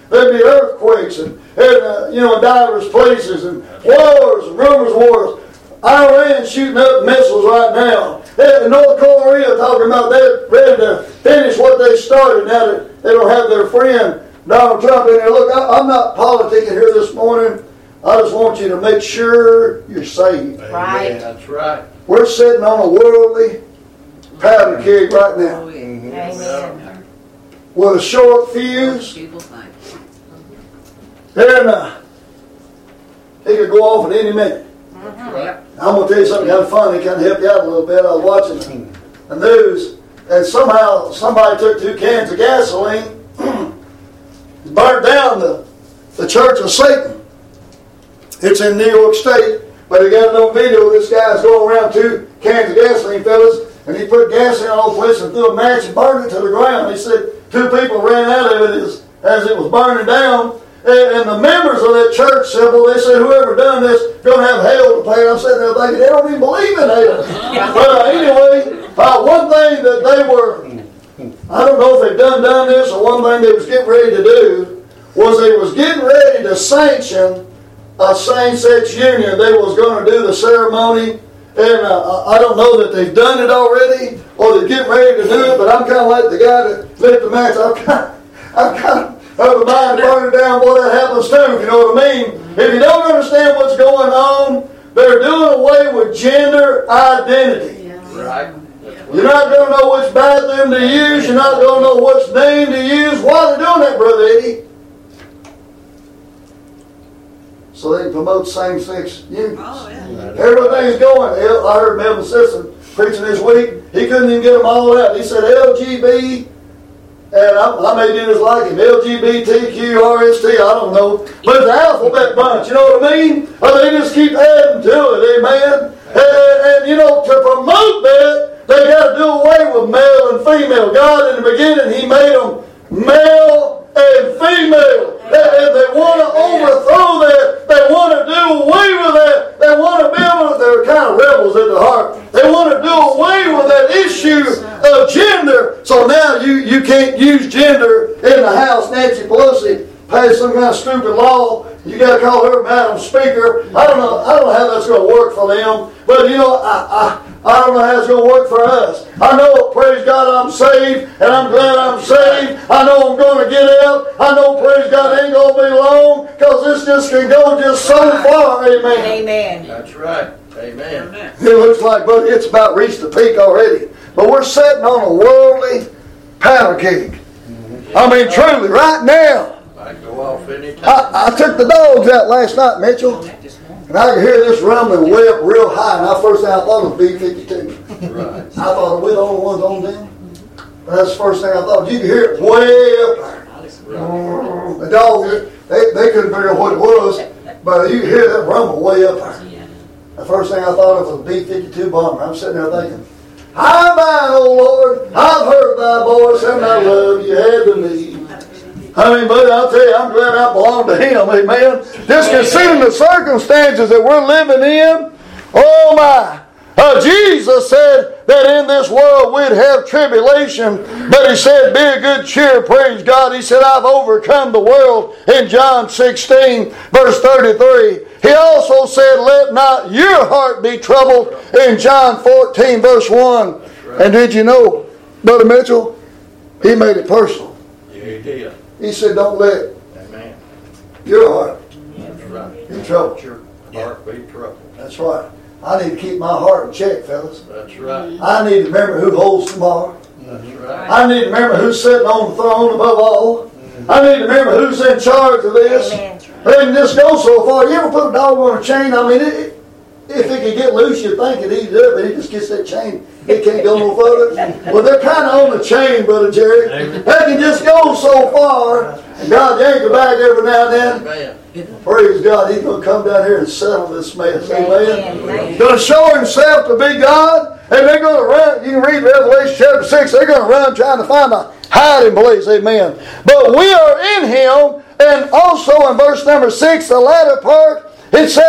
there'd be earthquakes and, and uh, you know, in diverse places, and wars, and rumors of wars. Iran shooting up missiles right now. And North Korea talking about they're ready to finish what they started now that they don't have their friend Donald Trump in there. Look, I, I'm not politicking here this morning. I just want you to make sure you're saved.
Right.
That's right.
We're sitting on a worldly powder keg right now.
Mm-hmm.
Amen.
With a short fuse.
People think.
And uh, it could go off at any minute.
That's right.
I'm going to tell you something kind of funny, kind of help you out a little bit. I was watching the news, and somehow somebody took two cans of gasoline, burnt down the, the Church of Satan. It's in New York State, but they got no video. This guy's going around two cans of gasoline, fellas, and he put gasoline all over the place and threw a match and burned it to the ground. He said two people ran out of it as, as it was burning down. And, and the members of that church said, well, they said, whoever done this is going to have hell to pay. And I'm sitting there thinking, they don't even believe in hell. But uh, anyway, uh, one thing that they were, I don't know if they've done done this, or one thing they was getting ready to do, was they was getting ready to sanction a same-sex union. They was going to do the ceremony. And uh, I don't know that they've done it already, or they're getting ready to do it, but I'm kind of like the guy that lit the match. I'm kind of, I'm kind of of the mind burning down, boy, that happens too, if you know what I mean. If you don't understand what's going on, they're doing away with gender identity.
Yeah.
Right.
You're not going to know which bathroom to use. You're not going to know which name to use. Why are they doing that, Brother Eddie? So they can promote same-sex unions.
Oh, yeah.
Everything's going. I heard Melvin Simpson preaching this week. He couldn't even get them all out. He said L G B. And I, I may be just like him, L G B T Q R S T, I don't know. But it's the alphabet bunch, you know what I mean? Or they just keep adding to it, amen? And, and, and you know, to promote that, they got to do away with male and female. God, in the beginning, He made them male and female. And, and they want to overthrow that. They want to do away with that. They want to be able to, they're kind of rebels at the heart. They want to do away with that issue of gender. So now you, you can't use gender in the House. Nancy Pelosi passed some kind of stupid law. You got to call her Madam Speaker. I don't know. I don't know how that's going to work for them. But you know, I I, I don't know how it's going to work for us. I know, praise God, I'm saved, and I'm glad I'm saved. I know I'm going to get out. I know, praise God, it ain't going to be long, because this just can go just so far. Amen.
Amen.
That's right. Amen.
It looks like, buddy, it's about reached the peak already. But we're sitting on a worldly powder keg. I mean, truly, right now.
I go off anytime.
I, I took the dogs out last night, Mitchell, and I could hear this rumbling way up real high. And the first thing I thought was B fifty-two.
Right.
I thought, are we the only ones on them? But that's the first thing I thought. You could hear it way up there.
Right.
The dogs, they, they couldn't figure out what it was, but you could hear that rumble way up there. The first thing I thought of was a B fifty-two bomber. I'm sitting there thinking, I'm thine, O Lord. I've heard thy voice, and I love you had to leave. I mean, buddy, I'll tell you, I'm glad I belong to Him, amen. Just considering the circumstances that we're living in, oh my. Uh, Jesus said that in this world we'd have tribulation, but He said, be of good cheer, praise God. He said, I've overcome the world in John sixteen, verse thirty-three. He also said, let not your heart be troubled in John fourteen, verse one. Right. And did you know, Brother Mitchell, He made it personal.
Yeah, He did.
He said, don't let
Amen.
your heart
That's right.
be troubled.
Your heart be troubled.
That's right. I need to keep my heart in check, fellas.
That's right.
I need to remember who holds tomorrow.
That's right.
I need to remember who's sitting on the throne above all. I need to remember who's in charge of this.
Amen.
They can just go so far. You ever put a dog on a chain? I mean, it, if it could get loose, you'd think it easy up, but it just gets that chain. It can't go no further. Well, they're kind of on the chain, Brother Jerry. They can just go so far. And God yank it back every now and then.
Amen.
Praise God, He's going to come down here and settle this mess. Amen.
Amen.
He's going to show Himself to be God. And they're going to run. You can read Revelation chapter six. They're going to run trying to find a hiding place. Amen. But we are in Him. And also in verse number six, the latter part, it says,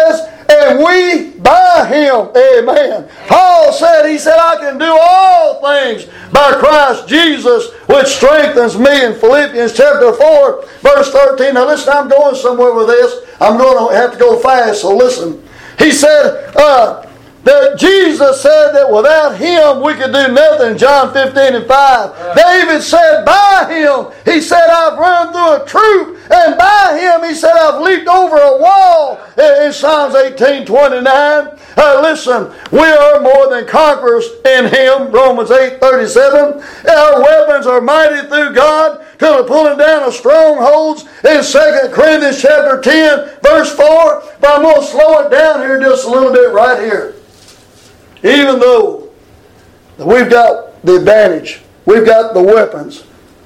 and we by Him. Amen. Paul said, he said, I can do all things by Christ Jesus, which strengthens me in Philippians chapter four, verse thirteen. Now listen, I'm going somewhere with this. I'm going to have to go fast, so listen. He said, uh, that Jesus said that without Him we could do nothing. John fifteen and five. Right. David said by Him, he said, I've run through a troop. And by Him, he said, I've leaped over a wall. In Psalms eighteen twenty-nine. Uh, listen, we are more than conquerors in Him. Romans eight thirty-seven. Our weapons are mighty through God to the pulling down of strongholds. In Second Corinthians chapter ten, verse four. But I'm going to slow it down here just a little bit right here. Even though we've got the advantage, we've got the weapons,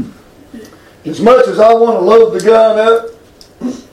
as much as I want to load the gun up, as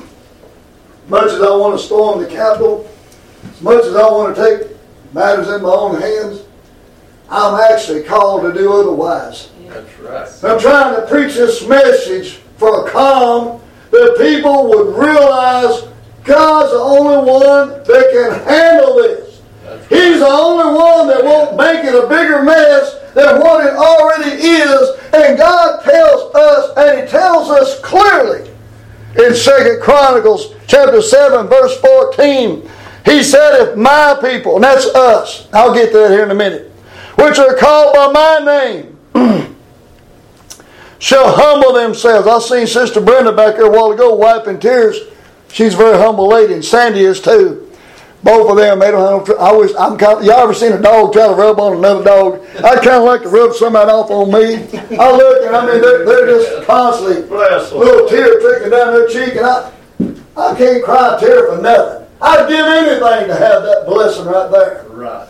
much as I want to storm the Capitol, as much as I want to take matters in my own hands, I'm actually called to do otherwise.
That's right.
I'm trying to preach this message for a calm that people would realize God's the only one that can handle this. He's the only one that won't make it a bigger mess than what it already is. And God tells us, and He tells us clearly in Second Chronicles chapter seven, verse fourteen. He said, if my people, and that's us, I'll get to that here in a minute, which are called by my name, shall humble themselves. I seen Sister Brenda back there a while ago wiping tears. She's a very humble lady, and Sandy is too. Both of them, they don't have no, I always, I'm kind of, y'all ever seen a dog try to rub on another dog? I kind of like to rub somebody off on me. I look and I mean, they're, they're just constantly, little tear trickling down their cheek, and I, I can't cry a tear for nothing. I'd give anything to have that blessing right there.
Right.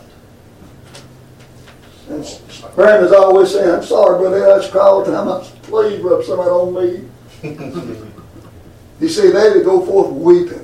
And Brandon's always saying, I'm sorry, brother, I just cry all the time. I'm, please rub somebody on me. You see, they that go forth weeping,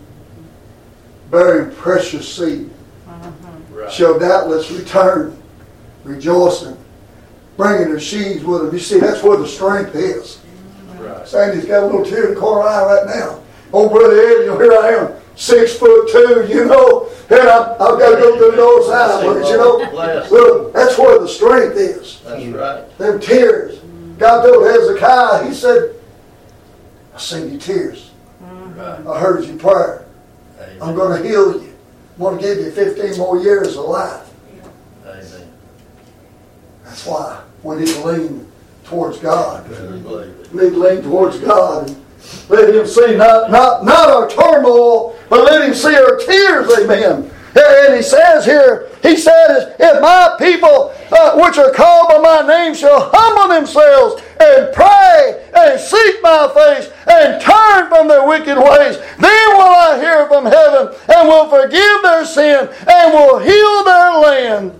bearing precious seed,
Right.
shall doubtless return, rejoicing, bringing their sheaves with them. You see, that's where the strength is.
Right.
Sandy's got a little tear in the corner eye right now. Oh, Brother Ed, you know, here I am, six foot two, you know, and I, I've got to go through the north side, but you know, look, that's where the strength is.
That's right.
Them tears. God told Hezekiah, He said, I seen your tears.
Right.
I heard your prayer.
Amen.
I'm going to heal you. I'm going to give you fifteen more years of life.
Amen.
That's why we need to lean towards God.
Better believe it.
We need to lean towards God and let Him see not, not, not our turmoil, but let Him see our tears. Amen. And He says here, He says, if my people, uh, which are called by my name, shall humble themselves and pray and seek my face and turn from their wicked ways, then will I hear from heaven and will forgive their sin and will heal their land.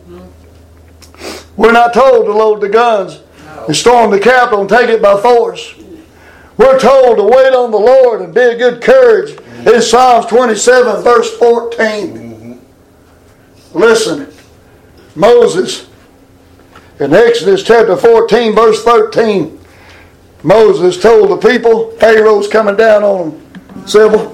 We're not told to load the guns and storm the Capitol and take it by force. We're told to wait on the Lord and be of good courage in Psalms twenty-seven, verse fourteen. Listen, Moses, in Exodus chapter fourteen, verse thirteen, Moses told the people, Pharaoh's coming down on them, Sybil.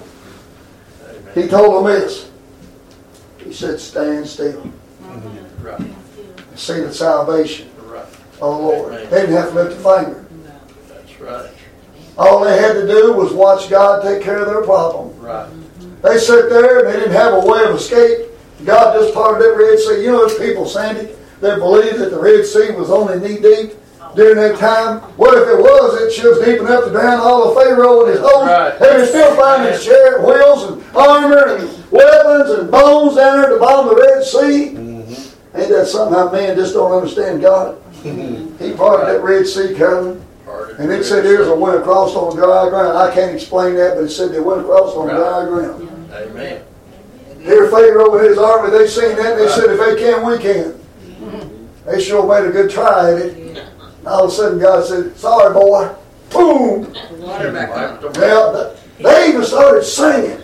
He told them this. He said, stand still.
Right.
And see the salvation
Right.
of the Lord. They didn't have to lift a finger.
That's right.
All they had to do was watch God take care of their problem.
Right.
They sat there and they didn't have a way of escape. God just parted that Red Sea. You know, there's people, Sandy, that believe that the Red Sea was only knee deep during that time. What if it was? It was deep enough to drown all of Pharaoh and his host.
Right.
They would still find his chariot wheels and armor and weapons and bones down there at the bottom of the Red Sea. Mm-hmm. Ain't that something how man just don't understand God? He parted that Red Sea, Carolyn. And it said here's a went across on dry ground. I can't explain that, but it said they went across on dry ground.
Amen.
Here Pharaoh and his army, they seen that and they said if they can, we can. They sure made a good try at it. And all of a sudden God said, sorry boy. Boom. Well, they even started singing.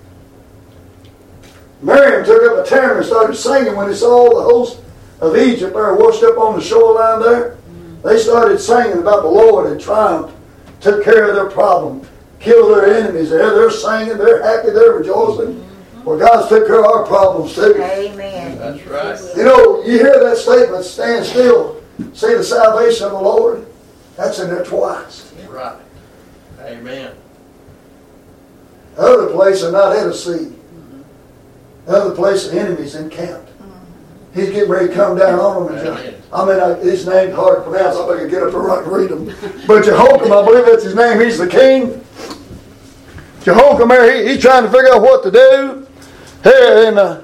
Miriam took up a tambour and started singing when they saw the host of Egypt there washed up on the shoreline there. They started singing about the Lord had triumphed, took care of their problem, killed their enemies. They're, they're singing, they're happy, they're rejoicing. Well, God's took care of our problems too.
Amen.
That's right.
You know, you hear that statement, stand still, see the salvation of the Lord. That's in there twice.
That's right. Amen.
Other place are not at a sea. Other place the enemies encamped. He's getting ready to come down on them.
Amen.
I mean, I, his name's hard to pronounce. I better get up and write- read them. But Jehoiakim, I believe that's his name. He's the king. Jehoiakim, there, he, he's trying to figure out what to do. Here in uh,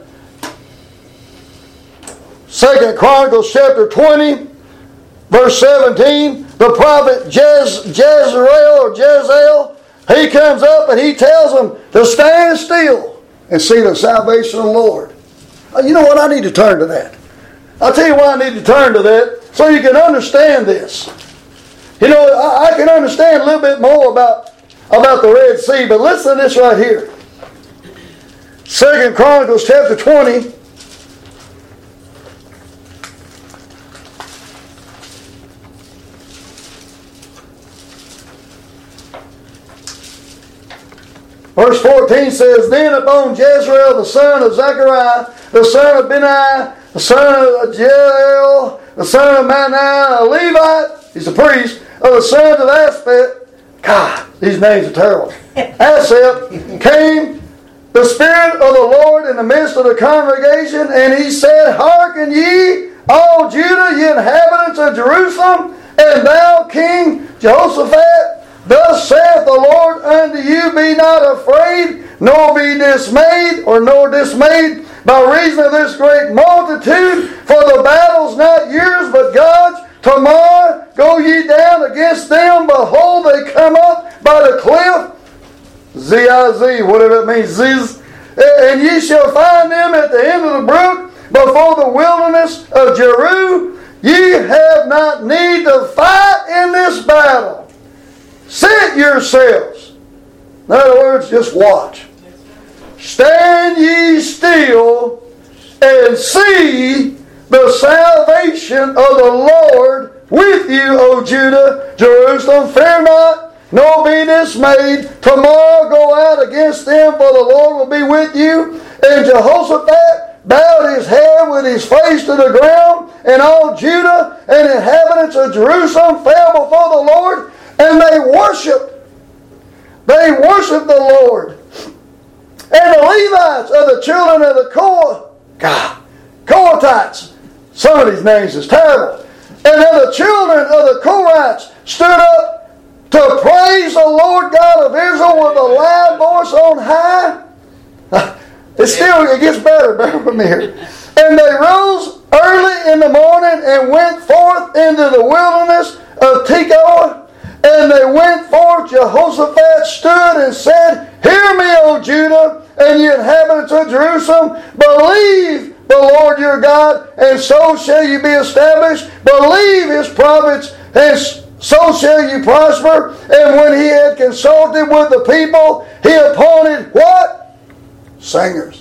Second Chronicles chapter twenty, verse seventeen, the prophet Jez, Jezreel or Jezeel, he comes up and he tells them to stand still and see the salvation of the Lord. You know what? I need to turn to that. I'll tell you why I need to turn to that, so you can understand this. You know, I, I can understand a little bit more about, about the Red Sea, but listen to this right here. Second Chronicles chapter twenty. Verse fourteen says, Then upon Jezreel the son of Zechariah, the son of Benai, the son of Jeiel, the son of Mani, a Levite, he's a priest, of the sons of Asphet. God, these names are terrible. Asaph came the Spirit of the Lord in the midst of the congregation, and he said, Hearken ye, all Judah, ye inhabitants of Jerusalem, and thou, King Jehoshaphat, thus saith the Lord unto you, Be not afraid, nor be dismayed, or nor dismayed by reason of this great multitude, for the battle's not yours, but God's. Tomorrow go ye down against them. Behold, they come up by the cliff. Z I Z, whatever it means, Ziz. And ye shall find them at the end of the brook, before the wilderness of Jeru. Ye have not need to fight in this battle. Sit yourselves. In other words, just watch. Stand ye still and see the salvation of the Lord with you, O Judah, Jerusalem. Fear not, nor be dismayed. Tomorrow go out against them, for the Lord will be with you. And Jehoshaphat bowed his head with his face to the ground, and all Judah and inhabitants of Jerusalem fell before the Lord, and they worshiped. They worshiped the Lord. And the Levites of the children of the Korah, God, Kohathites, some of these names is terrible. And then the children of the Korahites stood up to praise the Lord God of Israel with a loud voice on high. It still it gets better, bear with me here. And they rose early in the morning and went forth into the wilderness of Tekoa. And they went forth, Jehoshaphat stood and said, Hear me, O Judah, and ye inhabitants of Jerusalem, believe the Lord your God, and so shall you be established. Believe his prophets, and so shall you prosper. And when he had consulted with the people, he appointed what? Singers.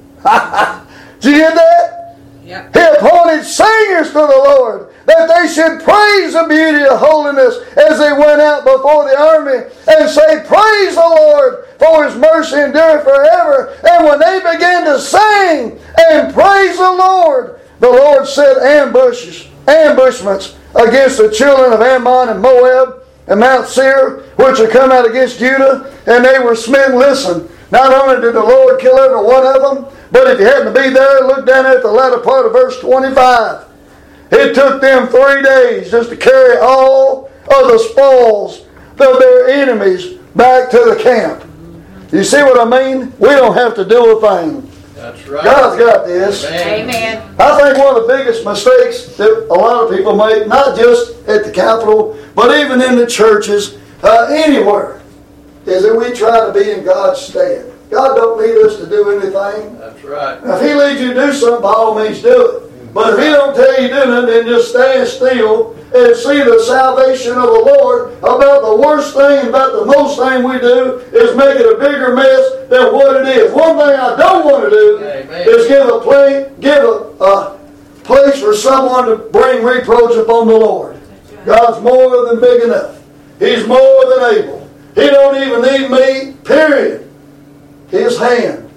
Did you hear that?
Yeah.
He appointed singers to the Lord, that they should praise the beauty of holiness as they went out before the army, and say, Praise the Lord, for his mercy endureth forever. And when they began to sing and praise the Lord, the Lord set ambushes, ambushments against the children of Ammon and Moab and Mount Seir, which had come out against Judah, and they were smitten. Listen, not only did the Lord kill every one of them, but if you happen to be there, look down at the latter part of verse twenty-five. It took them three days just to carry all of the spoils of their enemies back to the camp. You see what I mean? We don't have to do a thing.
That's right.
God's got this.
Amen.
I think one of the biggest mistakes that a lot of people make, not just at the Capitol, but even in the churches, uh, anywhere, is that we try to be in God's stead. God don't need us to do anything.
That's right.
Now, if He leads you to do something, by all means do it. But if He don't tell you to do nothing, then just stand still and see the salvation of the Lord. About the worst thing, about the most thing we do is make it a bigger mess than what it is. One thing I don't want to do
Amen.
is give a place, give a, a place for someone to bring reproach upon the Lord. God's more than big enough. He's more than able. He don't even need me, period. His hand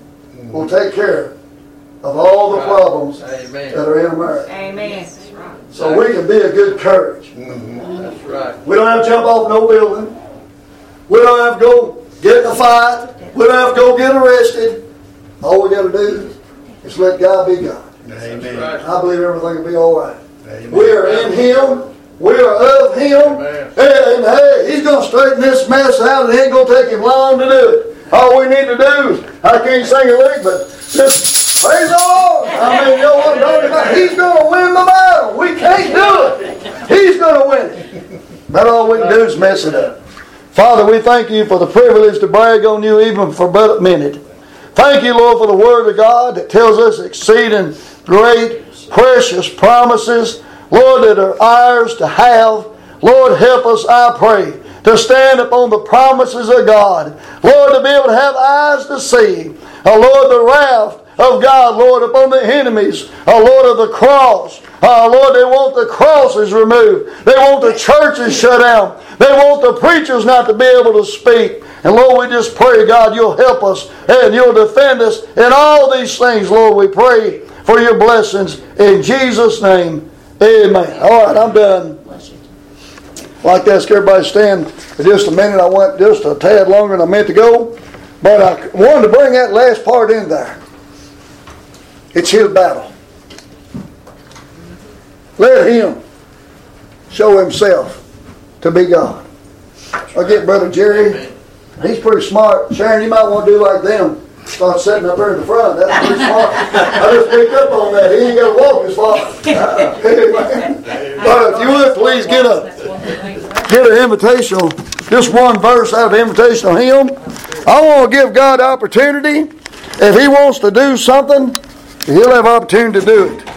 will take care of all the problems
Amen.
that are in America.
Amen.
So we can be a good courage.
That's right.
We don't have to jump off no building. We don't have to go get in a fight. We don't have to go get arrested. All we got to do is let God be God.
Amen. Right.
I believe everything will be all right.
Amen.
We are in Him. We are of Him.
Amen.
And, and hey, He's going to straighten this mess out, and it ain't going to take Him long to do it. All we need to do is, I can't sing a lick, but just praise the Lord. I mean, you know what I'm talking about? He's going to win the battle. We can't do it. He's going to win it. But all we can do is mess it up. Father, we thank you for the privilege to brag on you even for but a minute. Thank you, Lord, for the Word of God that tells us exceeding great, precious promises, Lord, that are ours to have. Lord, help us, I pray, to stand upon the promises of God. Lord, to be able to have eyes to see. Oh, Lord, the wrath of God, Lord, upon the enemies, oh, Lord, of the cross. Oh, Lord, they want the crosses removed. They want the churches shut down. They want the preachers not to be able to speak. And Lord, we just pray, God, you'll help us and you'll defend us in all these things, Lord. We pray for your blessings in Jesus' name. Amen. All right, I'm done. I'd like to ask everybody to stand for just a minute. I went just a tad longer than I meant to go. But I wanted to bring that last part in there. It's His battle. Let Him show Himself to be God. I'll get Brother Jerry. He's pretty smart. Sharon, you might want to do like them. Start sitting up there in the front. That's pretty smart. I just picked up on that. He ain't got to walk as far. Amen. But if you would, please get a get an invitation. Just one verse out of the invitation on Him. I want to give God opportunity. If He wants to do something, He'll have opportunity to do it.